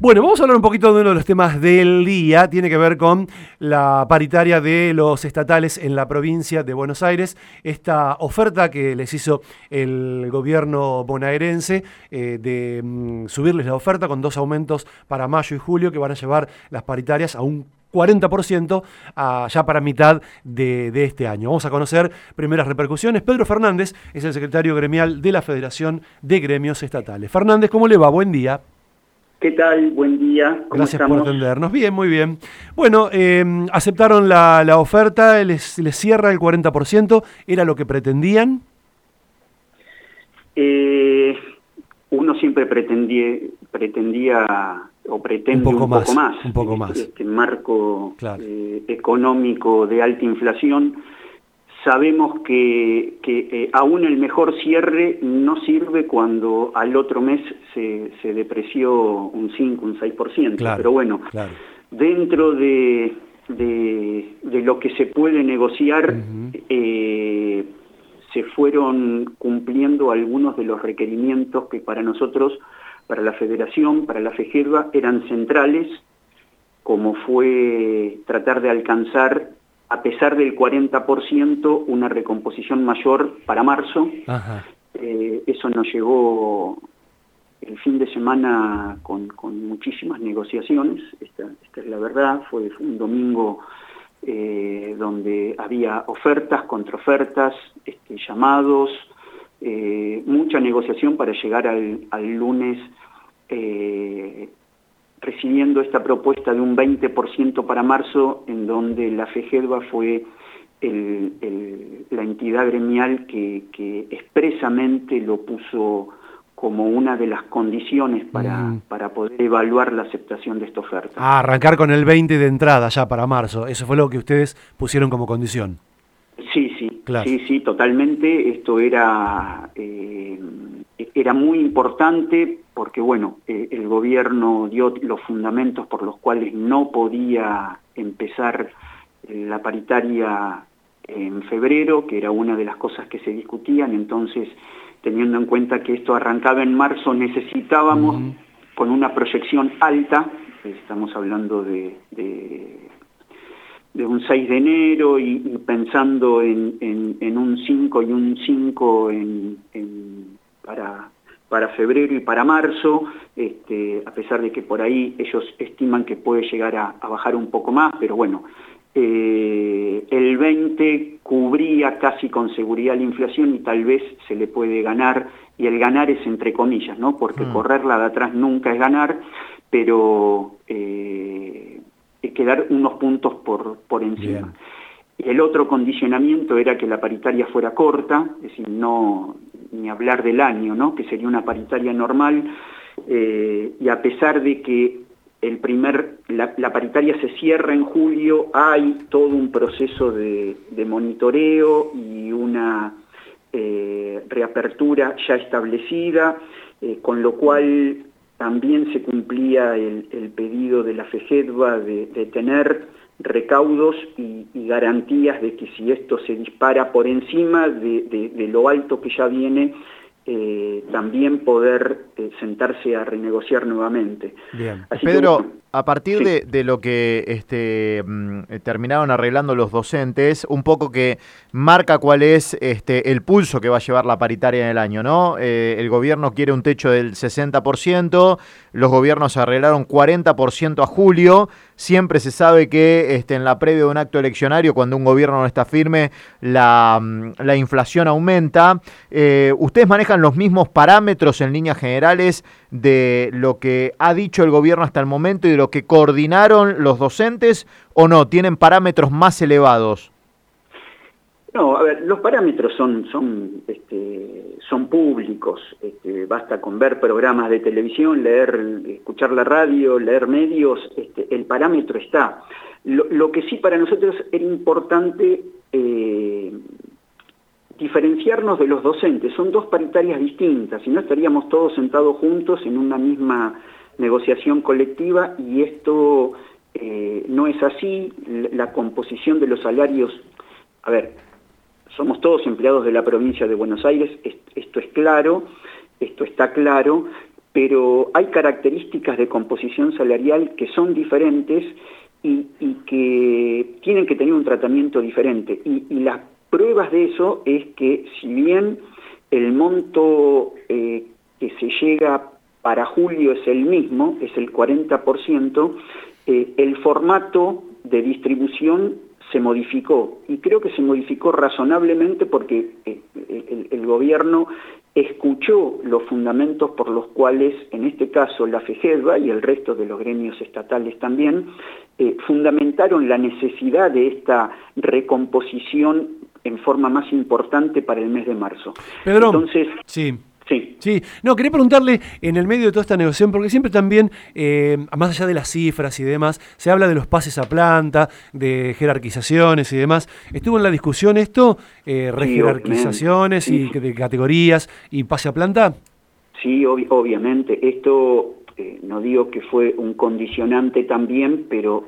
Bueno, vamos a hablar un poquito de uno de los temas del día. Tiene que ver con la paritaria de los estatales en la provincia de Buenos Aires. Esta oferta que les hizo el gobierno bonaerense de subirles la oferta con 2 aumentos para mayo y julio que van a llevar las paritarias a un 40% ya para mitad de este año. Vamos a conocer primeras repercusiones. Pedro Fernández es el secretario gremial de la Federación de Gremios Estatales. Fernández, ¿cómo le va? Buen día. ¿Qué tal? Buen día. ¿Cómo Gracias estamos? por atendernos. Bien, muy bien. Bueno, aceptaron la oferta, les cierra el 40%. ¿Era lo que pretendían? Uno siempre pretendía o pretende un poco más. Un poco más. Este marco claro. Económico de alta inflación. Sabemos que aún el mejor cierre no sirve cuando al otro mes se depreció un 5, un 6%. Claro, pero bueno, claro. Dentro de lo que se puede negociar, se fueron cumpliendo algunos de los requerimientos que para nosotros, para la Federación, para la FEGEDBA, eran centrales, como fue tratar de alcanzar, a pesar del 40%, una recomposición mayor para marzo. Ajá. Eso nos llevó el fin de semana con muchísimas negociaciones, esta es la verdad. Fue un domingo donde había ofertas, contraofertas, llamados, mucha negociación para llegar al lunes recibiendo esta propuesta de un 20% para marzo, en donde la FEGEDBA fue la entidad gremial que expresamente lo puso como una de las condiciones para poder evaluar la aceptación de esta oferta. Arrancar con el 20 de entrada ya para marzo, eso fue lo que ustedes pusieron como condición. Sí, claro. sí, totalmente. Esto era muy importante porque, bueno, el gobierno dio los fundamentos por los cuales no podía empezar la paritaria en febrero, que era una de las cosas que se discutían. Entonces, teniendo en cuenta que esto arrancaba en marzo, necesitábamos, con una proyección alta, estamos hablando de un 6 de enero y pensando en un 5 y un 5 para febrero y para marzo, a pesar de que por ahí ellos estiman que puede llegar a bajar un poco más, pero bueno, el 20 cubría casi con seguridad la inflación y tal vez se le puede ganar, y el ganar es entre comillas, ¿no? Porque correrla de atrás nunca es ganar, pero quedar unos puntos por encima. Bien. Y el otro condicionamiento era que la paritaria fuera corta, es decir, no ni hablar del año, ¿no? Que sería una paritaria normal, y a pesar de que la paritaria se cierra en julio, hay todo un proceso de monitoreo y una reapertura ya establecida, con lo cual también se cumplía el pedido de la FEGEDBA de tener recaudos y garantías de que si esto se dispara por encima de lo alto que ya viene, también poder sentarse a renegociar nuevamente. Bien. Así Pedro, que, bueno, a partir sí. de lo que terminaron arreglando los docentes, un poco que marca cuál es el pulso que va a llevar la paritaria en el año, ¿no? El gobierno quiere un techo del 60%, los gobiernos arreglaron 40% a julio. Siempre se sabe que en la previa de un acto eleccionario, cuando un gobierno no está firme, la inflación aumenta. ¿Ustedes manejan los mismos parámetros en líneas generales de lo que ha dicho el gobierno hasta el momento y de lo que coordinaron los docentes, o no? ¿Tienen parámetros más elevados? No, a ver, los parámetros son públicos. Basta con ver programas de televisión, escuchar la radio, leer medios, el parámetro está. Lo que sí para nosotros era importante diferenciarnos de los docentes. Son dos paritarias distintas, si no estaríamos todos sentados juntos en una misma negociación colectiva, y esto no es así. La composición de los salarios, a ver, somos todos empleados de la provincia de Buenos Aires, esto es claro, esto está claro, pero hay características de composición salarial que son diferentes y que tienen que tener un tratamiento diferente. Y las pruebas de eso es que si bien el monto que se llega para julio es el mismo, es el 40%, el formato de distribución se modificó, y creo que se modificó razonablemente porque el gobierno escuchó los fundamentos por los cuales, en este caso, la FEGEDBA y el resto de los gremios estatales también, fundamentaron la necesidad de esta recomposición en forma más importante para el mes de marzo. Pedro, entonces, sí. Sí. Sí, no, quería preguntarle en el medio de toda esta negociación, porque siempre también, más allá de las cifras y demás, se habla de los pases a planta, de jerarquizaciones y demás. ¿Estuvo en la discusión esto, rejerarquizaciones y de categorías y pase a planta? Sí, obviamente. Esto, no digo que fue un condicionante también, pero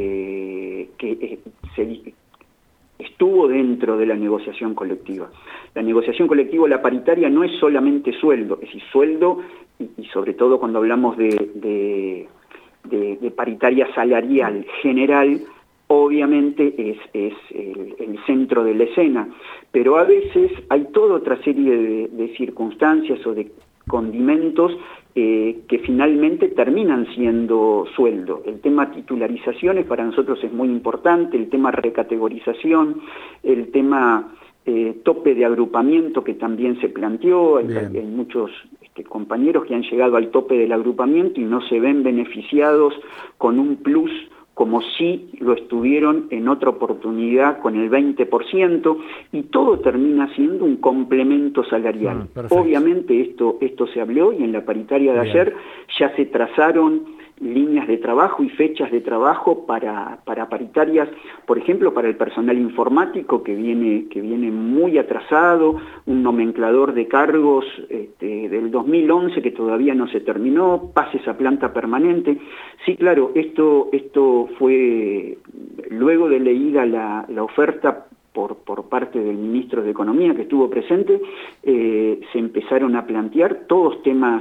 estuvo dentro de la negociación colectiva. La negociación colectiva, la paritaria, no es solamente sueldo, es decir, sueldo, y sobre todo cuando hablamos de paritaria salarial general, obviamente es el centro de la escena, pero a veces hay toda otra serie de circunstancias o de condimentos que finalmente terminan siendo sueldo. El tema titularizaciones para nosotros es muy importante, el tema recategorización, el tema tope de agrupamiento que también se planteó. Hay muchos compañeros que han llegado al tope del agrupamiento y no se ven beneficiados con un plus como si lo estuvieron en otra oportunidad con el 20%, y todo termina siendo un complemento salarial. Obviamente esto se habló, y en la paritaria de ayer ya se trazaron líneas de trabajo y fechas de trabajo para paritarias, por ejemplo, para el personal informático que viene muy atrasado, un nomenclador de cargos del 2011 que todavía no se terminó, pases a planta permanente. Sí, claro, esto fue, luego de leída la oferta por parte del ministro de Economía que estuvo presente, se empezaron a plantear todos temas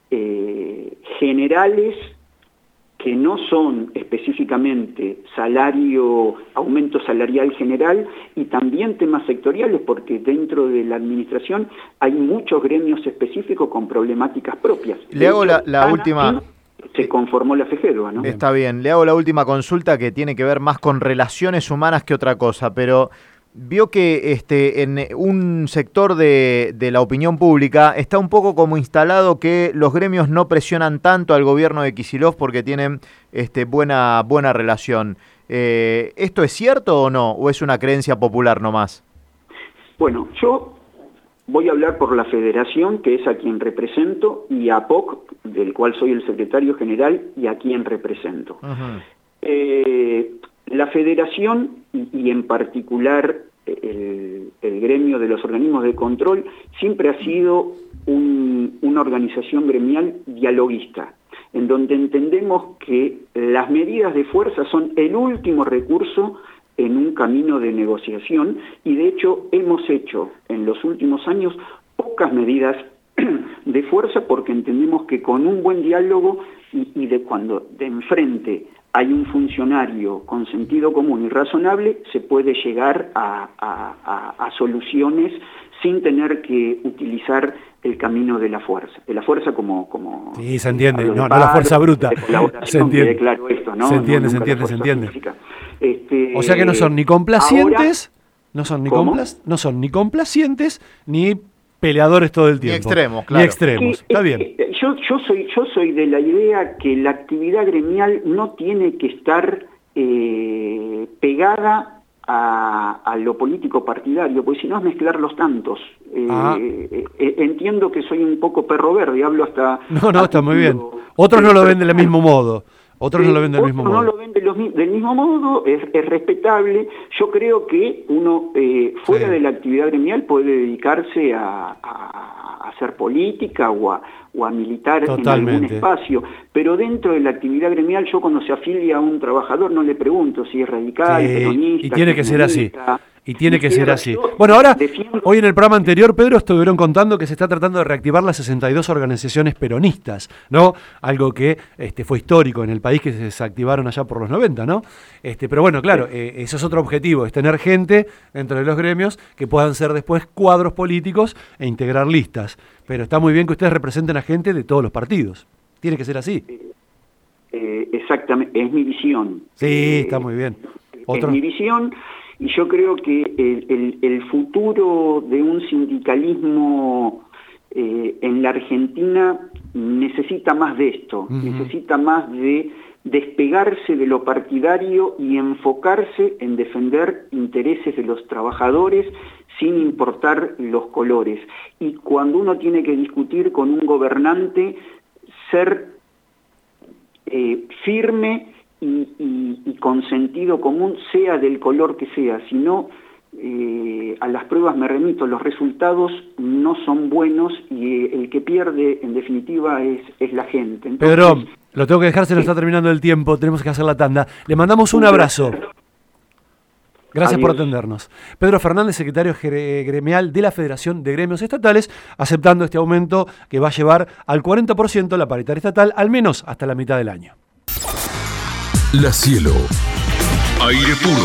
generales que no son específicamente aumento salarial general, y también temas sectoriales, porque dentro de la administración hay muchos gremios específicos con problemáticas propias. Le hago la última... Se conformó la FEGEDBA, ¿no? Está bien, le hago la última consulta que tiene que ver más con relaciones humanas que otra cosa, pero... Vio que en un sector de la opinión pública está un poco como instalado que los gremios no presionan tanto al gobierno de Kicillof porque tienen buena relación. ¿Esto es cierto o no? ¿O es una creencia popular nomás? Bueno, yo voy a hablar por la Federación, que es a quien represento, y a APOC, del cual soy el secretario general, y a quien represento. La Federación, y en particular el gremio de los organismos de control, siempre ha sido una organización gremial dialoguista, en donde entendemos que las medidas de fuerza son el último recurso en un camino de negociación, y de hecho hemos hecho en los últimos años pocas medidas de fuerza, porque entendemos que con un buen diálogo y de cuando de enfrente hay un funcionario con sentido común y razonable, se puede llegar a soluciones sin tener que utilizar el camino de la fuerza como sí, se entiende, no la fuerza bruta. Se entiende. Claro esto, ¿no? Se entiende. O sea que no son ni complacientes, ahora, no son ni complacientes ni peleadores todo el tiempo. Ni extremos, claro. Ni extremos, está bien. Yo soy de la idea que la actividad gremial no tiene que estar pegada a lo político partidario, porque si no es mezclar los tantos. Entiendo que soy un poco perro verde, hablo hasta... No, está muy bien. Otros no lo ven del mismo modo. Otros no lo ven del mismo modo. No lo ven del mismo modo, es respetable. Yo creo que uno fuera de la actividad gremial puede dedicarse a hacer política o a militar en algún espacio, pero dentro de la actividad gremial, yo cuando se afilia a un trabajador no le pregunto si es radical, peronista, y tiene que ser así. Y tiene que ser así. Bueno, ahora, hoy en el programa anterior, Pedro, estuvieron contando que se está tratando de reactivar las 62 organizaciones peronistas, ¿no? Algo que fue histórico en el país, que se desactivaron allá por los 90, ¿no? Pero bueno, claro, eso es otro objetivo, es tener gente dentro de los gremios que puedan ser después cuadros políticos e integrar listas. Pero está muy bien que ustedes representen a gente de todos los partidos. Tiene que ser así. Exactamente, es mi visión. Sí, está muy bien. Es mi visión. Y yo creo que el futuro de un sindicalismo en la Argentina necesita más de esto, necesita más de despegarse de lo partidario y enfocarse en defender intereses de los trabajadores sin importar los colores. Y cuando uno tiene que discutir con un gobernante, ser firme y con sentido común, sea del color que sea. Si no, a las pruebas me remito, los resultados no son buenos y el que pierde en definitiva es la gente. Entonces, Pedro, lo tengo que dejar, se nos está terminando el tiempo, tenemos que hacer la tanda. Le mandamos un abrazo. Gracias por atendernos. Pedro Fernández, secretario gremial de la Federación de Gremios Estatales, aceptando este aumento que va a llevar al 40% la paritaria estatal, al menos hasta la mitad del año. La Cielo. Aire puro.